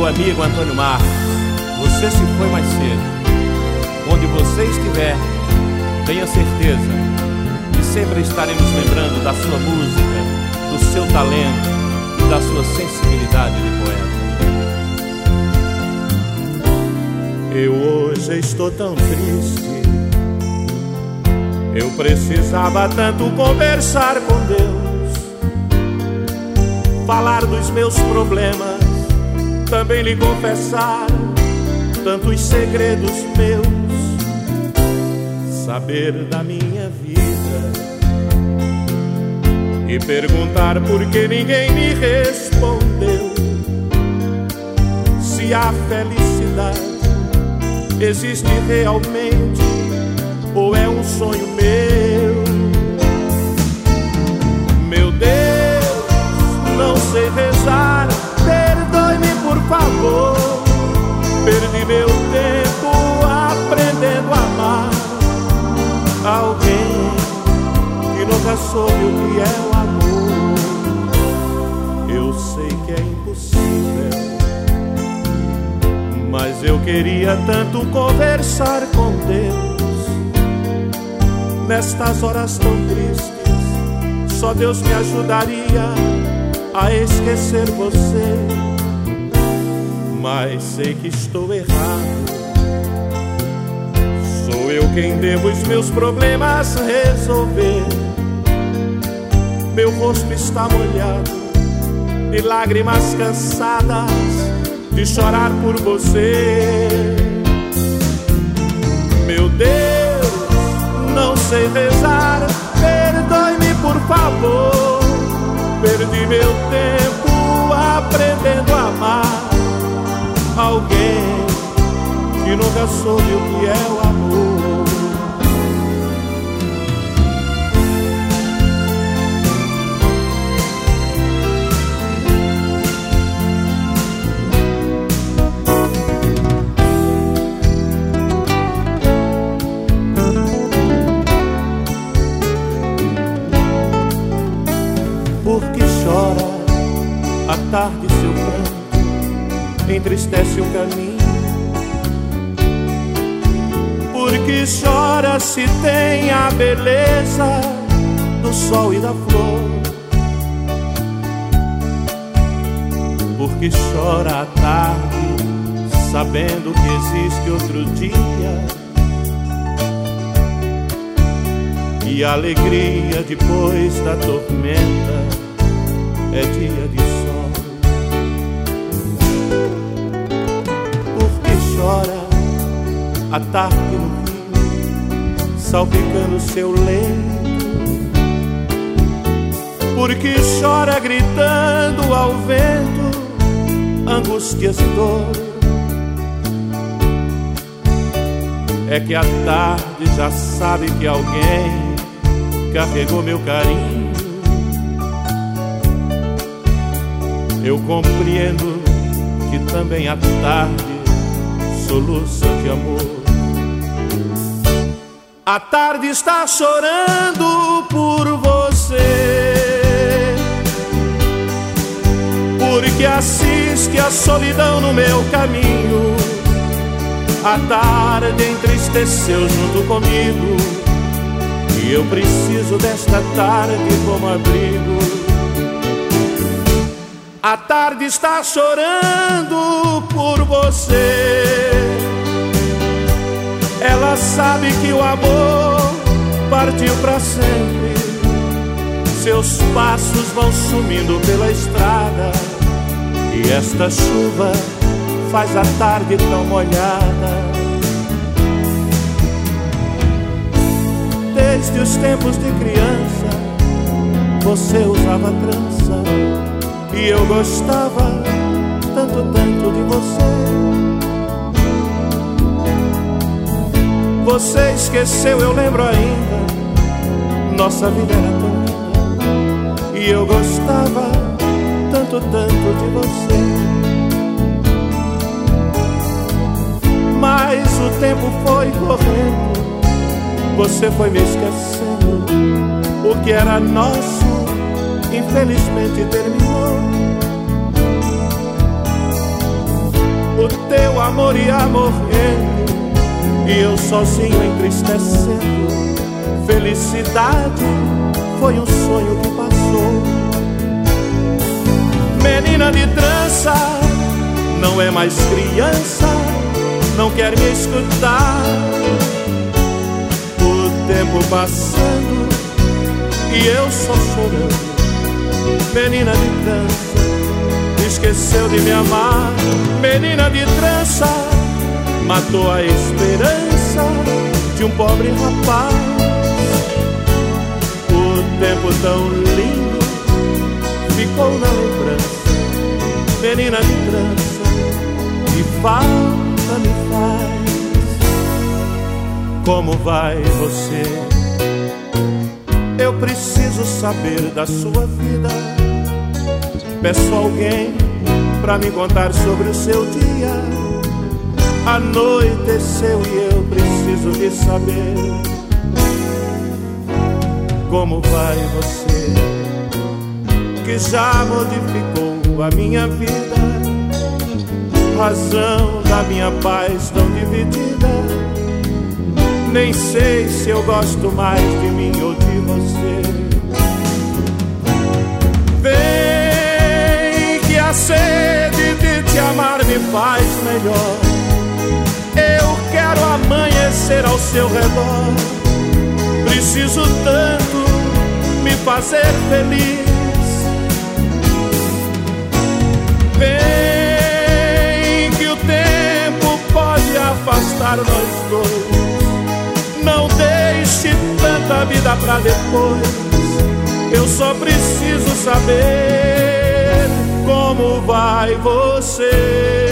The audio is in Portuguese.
meu amigo Antônio Marcos, você se foi mais cedo. Onde você estiver, tenha certeza que sempre estaremos lembrando da sua música, do seu talento e da sua sensibilidade de poeta. Eu hoje estou tão triste, eu precisava tanto conversar com Deus, falar dos meus problemas, também lhe confessar tantos segredos meus, saber da minha vida e perguntar por que ninguém me respondeu. Se a felicidade existe realmente ou é um sonho meu. Meu Deus, não sei rezar, perdoe-me por favor. Perdi meu tempo aprendendo a amar alguém que nunca soube o que é o amor. Eu sei que é impossível, mas eu queria tanto conversar com Deus. Nestas horas tão tristes, só Deus me ajudaria a esquecer você. Mas sei que estou errado, sou eu quem devo os meus problemas resolver. Meu rosto está molhado de lágrimas cansadas de chorar por você. Meu Deus, não sei rezar, perdoe-me por favor. Perdi meu tempo aprendendo a amar alguém que nunca soube o que é o amor. Porque chora à tarde seu pranto, entristece o caminho. Porque chora se tem a beleza do sol e da flor. Porque chora à tarde sabendo que existe outro dia, e a alegria depois da tormenta é dia de sol. Porque chora à tarde no rio, salpicando seu leito. Porque chora gritando ao vento angústias e dor. É que à tarde já sabe que alguém carregou meu carinho. Eu compreendo que também à tarde soluça de amor. A tarde está chorando por você, porque assiste a solidão no meu caminho. A tarde entristeceu junto comigo, e eu preciso desta tarde como abrigo. A tarde está chorando por você, ela sabe que o amor partiu pra sempre. Seus passos vão sumindo pela estrada, e esta chuva faz a tarde tão molhada. Desde os tempos de criança você usava trança, e eu gostava tanto, tanto de você. Você esqueceu, eu lembro ainda, nossa vida era tão linda, e eu gostava tanto, tanto de você. Mas o tempo foi correndo, você foi me esquecendo. O que era nosso, infelizmente terminou. o teu amor ia morrendo e eu sozinho entristecendo. Felicidade foi um sonho que passou. Menina de trança, não é mais criança, não quer me escutar. O tempo passando e eu só chorando. Menina de trança, esqueceu de me amar. Menina de trança, matou a esperança de um pobre rapaz. O tempo tão lindo ficou na lembrança. Menina de trança, que falta me faz. Como vai você? Eu preciso saber da sua vida. Peço a alguém pra me contar sobre o seu dia. Anoiteceu e eu preciso de saber. Como vai você, que já modificou a minha vida, razão da minha paz tão dividida. Nem sei se eu gosto mais de mim ou de você. Vem que a sede de te amar me faz melhor. Eu quero amanhecer ao seu redor. Preciso tanto me fazer feliz. Vem que o tempo pode afastar nós dois. Não deixe tanta vida pra depois. Eu só preciso saber como vai você.